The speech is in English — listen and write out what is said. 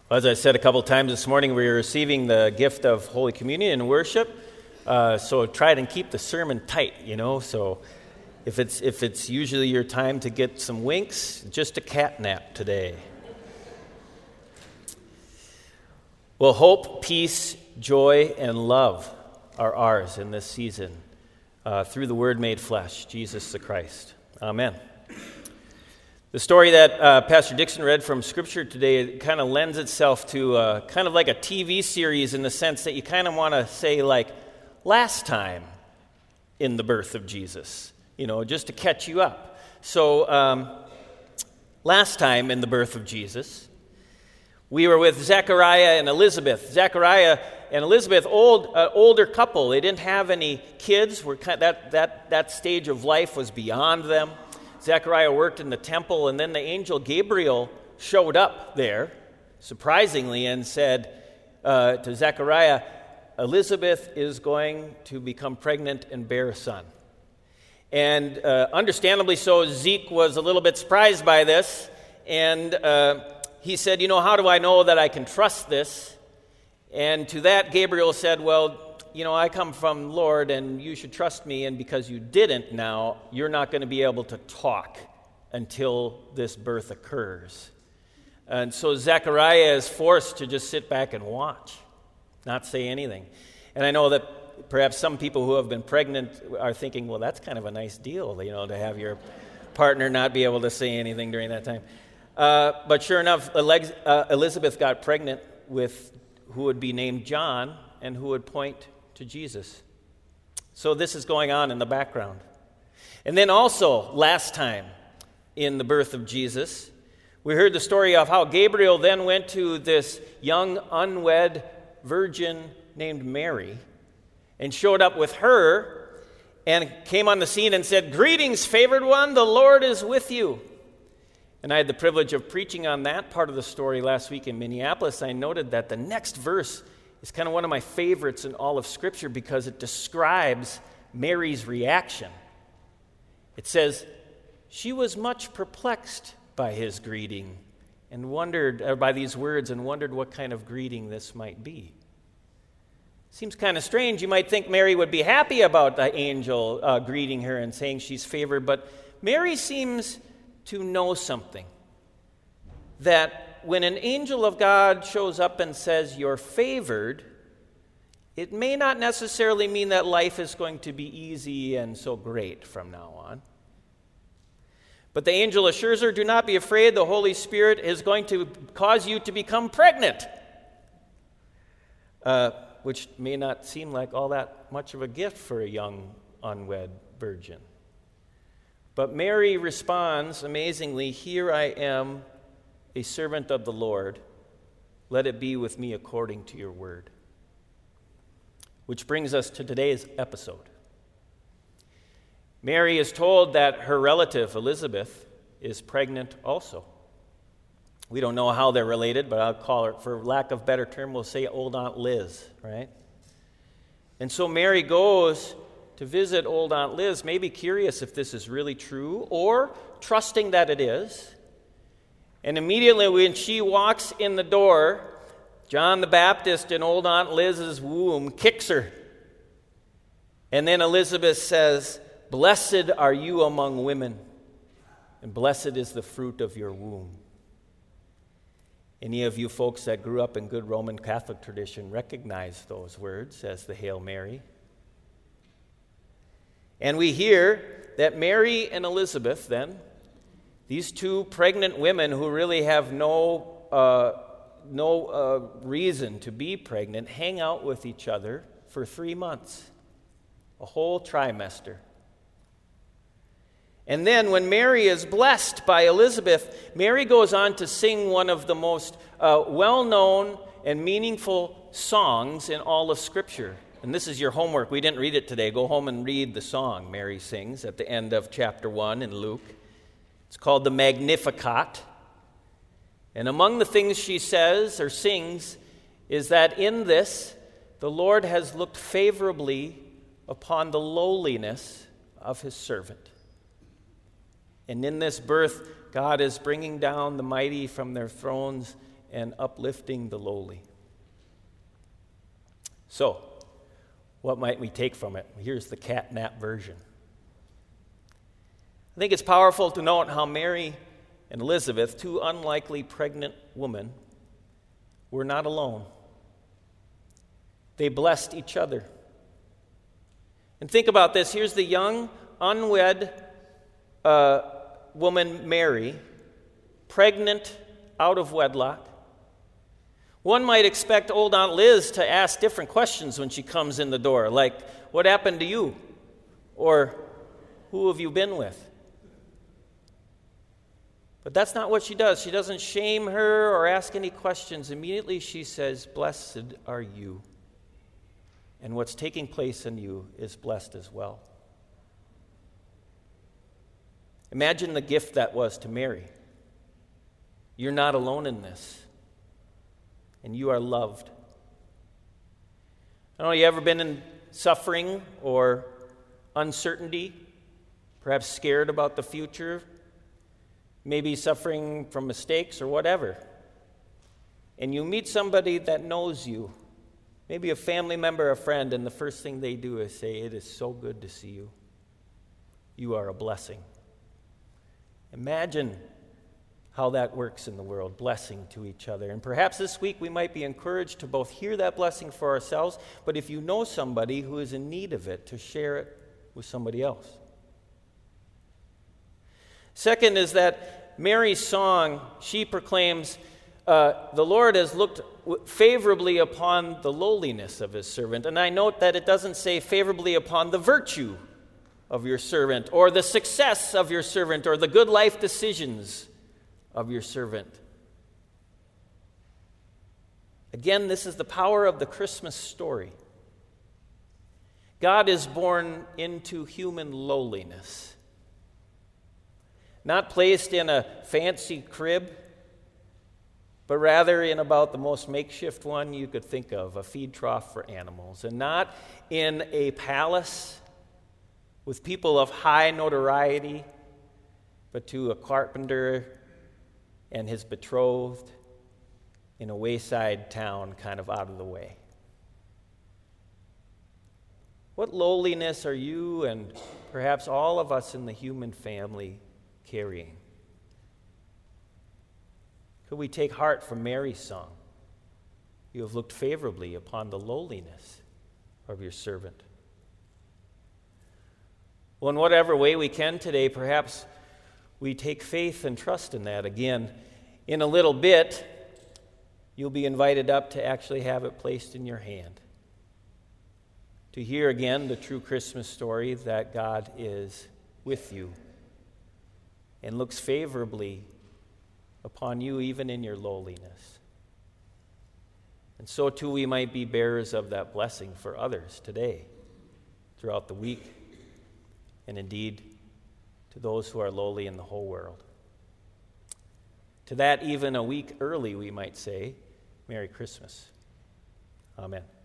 As I said a couple times this morning, we are receiving the gift of Holy Communion in worship. So try and keep the sermon tight, So if it's usually your time to get some winks, just a cat nap today. Well, hope, peace, joy, and love are ours in this season through the Word made flesh, Jesus the Christ. Amen. The story that Pastor Dixon read from Scripture today kind of lends itself to kind of like a TV series in the sense that you kind of want to say, like, last time in the birth of Jesus, just to catch you up. So last time in the birth of Jesus, we were with Zechariah and Elizabeth. Zechariah and Elizabeth, older couple. They didn't have any kids. That stage of life was beyond them. Zechariah worked in the temple, and then the angel Gabriel showed up there, surprisingly, and said to Zechariah, Elizabeth is going to become pregnant and bear a son. And understandably so, Zeke was a little bit surprised by this, and he said, how do I know that I can trust this? And to that, Gabriel said, well, I come from the Lord, and you should trust me, and because you didn't now, you're not going to be able to talk until this birth occurs. And so Zechariah is forced to just sit back and watch, not say anything. And I know that perhaps some people who have been pregnant are thinking, well, that's kind of a nice deal, to have your partner not be able to say anything during that time. But sure enough, Elizabeth got pregnant with who would be named John and who would point to Jesus. So this is going on in the background. And then also, last time in the birth of Jesus, we heard the story of how Gabriel then went to this young, unwed virgin named Mary and showed up with her and came on the scene and said, "Greetings, favored one, the Lord is with you." And I had the privilege of preaching on that part of the story last week in Minneapolis. I noted that the next verse is kind of one of my favorites in all of Scripture because it describes Mary's reaction. It says, she was much perplexed by his greeting and wondered, by these words, and wondered what kind of greeting this might be. Seems kind of strange. You might think Mary would be happy about the angel greeting her and saying she's favored, but Mary seems to know something. That when an angel of God shows up and says you're favored, it may not necessarily mean that life is going to be easy and so great from now on. But the angel assures her, do not be afraid, the Holy Spirit is going to cause you to become pregnant. Which may not seem like all that much of a gift for a young, unwed virgin. But Mary responds, amazingly, here I am, a servant of the Lord. Let it be with me according to your word. Which brings us to today's episode. Mary is told that her relative, Elizabeth, is pregnant also. We don't know how they're related, but I'll call her, for lack of a better term, we'll say old Aunt Liz, right? And so Mary goes to visit old Aunt Liz, maybe curious if this is really true, or trusting that it is. And immediately when she walks in the door, John the Baptist in old Aunt Liz's womb kicks her. And then Elizabeth says, blessed are you among women, and blessed is the fruit of your womb. Any of you folks that grew up in good Roman Catholic tradition recognize those words as the Hail Mary. And we hear that Mary and Elizabeth then, these two pregnant women who really have no reason to be pregnant, hang out with each other for 3 months, a whole trimester. And then when Mary is blessed by Elizabeth, Mary goes on to sing one of the most well-known and meaningful songs in all of Scripture. And this is your homework. We didn't read it today. Go home and read the song Mary sings at the end of chapter 1 in Luke. It's called the Magnificat. And among the things she says or sings is that in this, the Lord has looked favorably upon the lowliness of his servant. And in this birth, God is bringing down the mighty from their thrones and uplifting the lowly. So, what might we take from it? Here's the catnap version. I think it's powerful to note how Mary and Elizabeth, two unlikely pregnant women, were not alone. They blessed each other. And think about this. Here's the young, unwed woman, Mary, pregnant out of wedlock. One might expect old Aunt Liz to ask different questions when she comes in the door, like, what happened to you? Or, who have you been with? But that's not what she does. She doesn't shame her or ask any questions. Immediately she says, blessed are you. And what's taking place in you is blessed as well. Imagine the gift that was to Mary. You're not alone in this. And you are loved. I don't know, you ever been in suffering or uncertainty? Perhaps scared about the future? Maybe suffering from mistakes or whatever. And you meet somebody that knows you. Maybe a family member, a friend, and the first thing they do is say, it is so good to see you. You are a blessing. Imagine how that works in the world, blessing to each other. And perhaps this week we might be encouraged to both hear that blessing for ourselves, but if you know somebody who is in need of it, to share it with somebody else. Second is that Mary's song, she proclaims, the Lord has looked favorably upon the lowliness of his servant. And I note that it doesn't say favorably upon the virtue of your servant, or the success of your servant, or the good life decisions of your servant. Again, this is the power of the Christmas story. God is born into human lowliness, not placed in a fancy crib, but rather in about the most makeshift one you could think of, a feed trough for animals, and not in a palace with people of high notoriety, but to a carpenter and his betrothed in a wayside town kind of out of the way. What lowliness are you and perhaps all of us in the human family carrying? Could we take heart from Mary's song? You have looked favorably upon the lowliness of your servant. Well, in whatever way we can today, perhaps we take faith and trust in that. Again, in a little bit, you'll be invited up to actually have it placed in your hand. To hear again the true Christmas story that God is with you and looks favorably upon you even in your lowliness. And so too we might be bearers of that blessing for others today, throughout the week, and indeed to those who are lowly in the whole world. To that, even a week early, we might say, Merry Christmas. Amen.